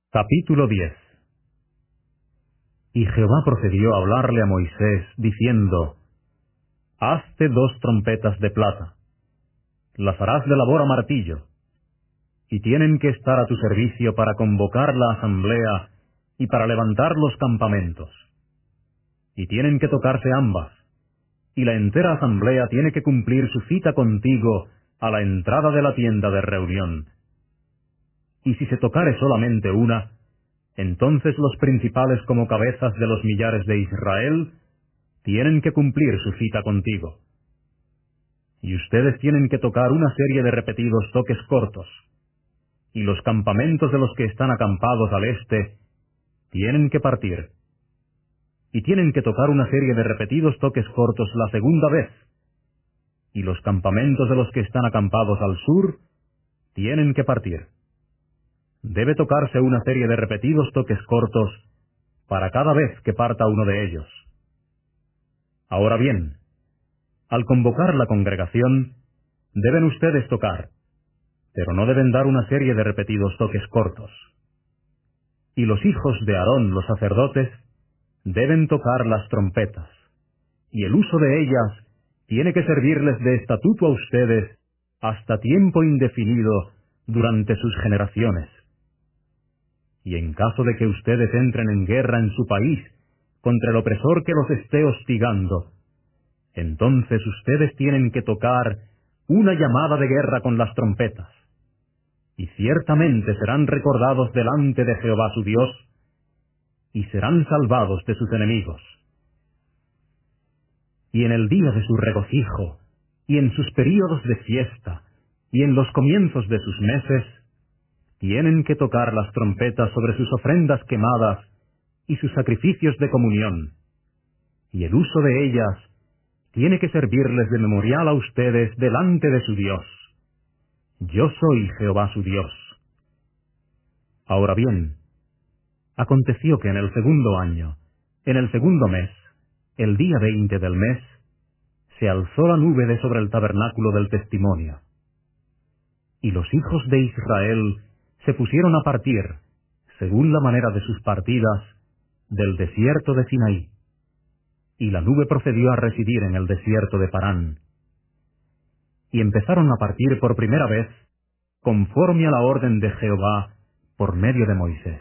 Capítulo 10. Y Jehová procedió a hablarle a Moisés, diciendo: Hazte 2 trompetas de plata, las harás de labor a martillo, y tienen que estar a tu servicio para convocar la asamblea y para levantar los campamentos. Y tienen que tocarse ambas, y la entera asamblea tiene que cumplir su cita contigo a la entrada de la tienda de reunión. Y si se tocare solamente una, entonces los principales como cabezas de los millares de Israel tienen que cumplir su cita contigo. Y ustedes tienen que tocar una serie de repetidos toques cortos, y los campamentos de los que están acampados al este tienen que partir. Y tienen que tocar una serie de repetidos toques cortos la segunda vez, y los campamentos de los que están acampados al sur tienen que partir. Debe tocarse una serie de repetidos toques cortos para cada vez que parta uno de ellos. Ahora bien, al convocar la congregación, deben ustedes tocar, pero no deben dar una serie de repetidos toques cortos. Y los hijos de Aarón, los sacerdotes, deben tocar las trompetas, y el uso de ellas tiene que servirles de estatuto a ustedes hasta tiempo indefinido durante sus generaciones. Y en caso de que ustedes entren en guerra en su país contra el opresor que los esté hostigando, entonces ustedes tienen que tocar una llamada de guerra con las trompetas, y ciertamente serán recordados delante de Jehová su Dios, y serán salvados de sus enemigos. Y en el día de su regocijo, y en sus períodos de fiesta, y en los comienzos de sus meses, tienen que tocar las trompetas sobre sus ofrendas quemadas y sus sacrificios de comunión, y el uso de ellas tiene que servirles de memorial a ustedes delante de su Dios. Yo soy Jehová su Dios. Ahora bien, aconteció que en el segundo año, en el segundo mes, el día 20 del mes, se alzó la nube de sobre el tabernáculo del testimonio. Y los hijos de Israel se pusieron a partir, según la manera de sus partidas, del desierto de Sinaí. Y la nube procedió a residir en el desierto de Parán. Y empezaron a partir por primera vez, conforme a la orden de Jehová, por medio de Moisés.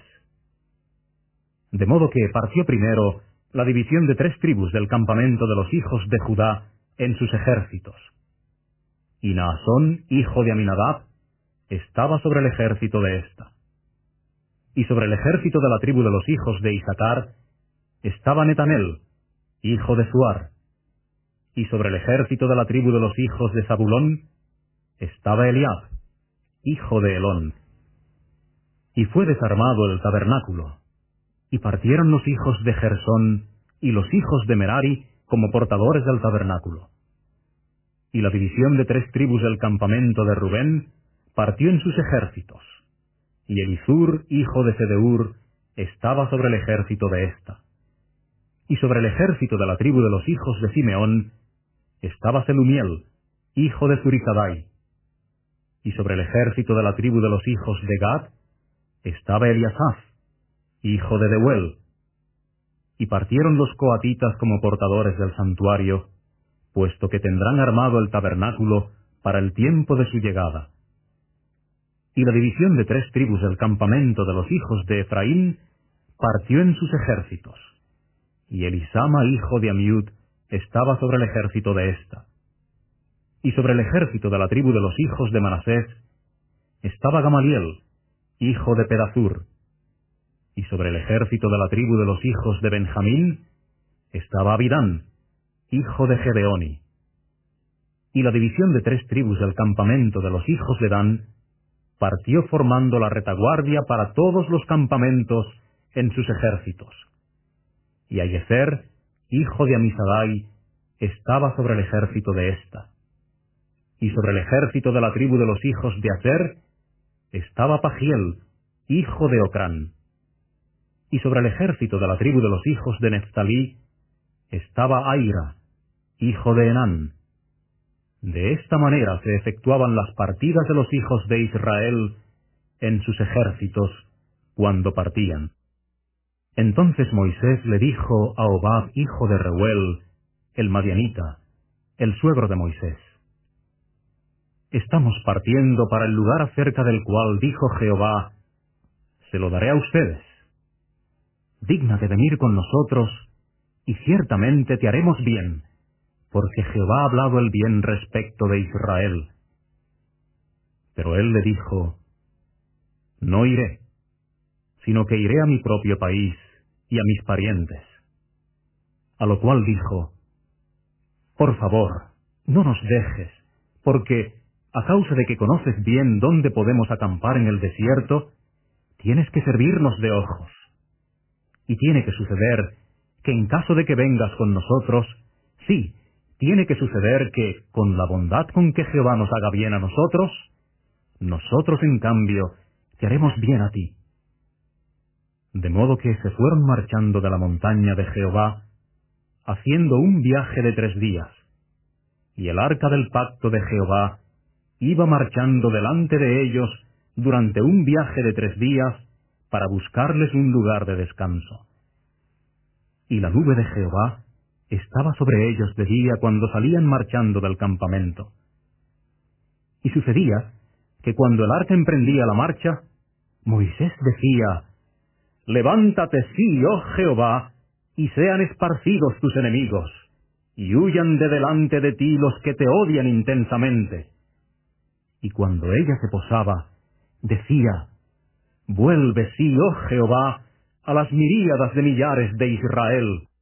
De modo que partió primero la división de 3 tribus del campamento de los hijos de Judá en sus ejércitos. Y Naasón, hijo de Aminadab, estaba sobre el ejército de ésta. Y sobre el ejército de la tribu de los hijos de Isacar estaba Netanel, hijo de Suar. Y sobre el ejército de la tribu de los hijos de Zabulón estaba Eliab, hijo de Elón. Y fue desarmado el tabernáculo, y partieron los hijos de Gersón y los hijos de Merari como portadores del tabernáculo. Y la división de 3 tribus del campamento de Rubén partió en sus ejércitos, y Elisur, hijo de Sedeur, estaba sobre el ejército de ésta. Y sobre el ejército de la tribu de los hijos de Simeón estaba Selumiel, hijo de Zurizadai. Y sobre el ejército de la tribu de los hijos de Gad estaba Eliasaf, hijo de Deuel. Y partieron los coatitas como portadores del santuario, puesto que tendrán armado el tabernáculo para el tiempo de su llegada. Y la división de 3 tribus del campamento de los hijos de Efraín partió en sus ejércitos, y Elisama, hijo de Amiud, estaba sobre el ejército de ésta. Y sobre el ejército de la tribu de los hijos de Manasés estaba Gamaliel, hijo de Pedazur. Y sobre el ejército de la tribu de los hijos de Benjamín estaba Abidán, hijo de Gedeoni. Y la división de 3 tribus del campamento de los hijos de Dan partió formando la retaguardia para todos los campamentos en sus ejércitos. Y Ayezer, hijo de Amisadai, estaba sobre el ejército de ésta. Y sobre el ejército de la tribu de los hijos de Aser estaba Pagiel, hijo de Ocrán. Y sobre el ejército de la tribu de los hijos de Neftalí estaba Aira, hijo de Enán. De esta manera se efectuaban las partidas de los hijos de Israel en sus ejércitos, cuando partían. Entonces Moisés le dijo a Hobab, hijo de Reuel, el madianita, el suegro de Moisés: Estamos partiendo para el lugar acerca del cual dijo Jehová: se lo daré a ustedes. Dígnate venir con nosotros, y ciertamente te haremos bien, porque Jehová ha hablado el bien respecto de Israel. Pero él le dijo: no iré, sino que iré a mi propio país y a mis parientes. A lo cual dijo: por favor, no nos dejes, porque, a causa de que conoces bien dónde podemos acampar en el desierto, tienes que servirnos de ojos. Y tiene que suceder que en caso de que vengas con nosotros, sí, tiene que suceder que, con la bondad con que Jehová nos haga bien a nosotros en cambio, te haremos bien a ti. De modo que se fueron marchando de la montaña de Jehová, haciendo un viaje de 3 días, y el arca del pacto de Jehová iba marchando delante de ellos durante un viaje de 3 días para buscarles un lugar de descanso. Y la nube de Jehová estaba sobre ellos de día cuando salían marchando del campamento. Y sucedía que cuando el arca emprendía la marcha, Moisés decía: levántate, sí, oh Jehová, y sean esparcidos tus enemigos, y huyan de delante de ti los que te odian intensamente. Y cuando ella se posaba, decía: vuelve, sí, oh Jehová, a las miríadas de millares de Israel.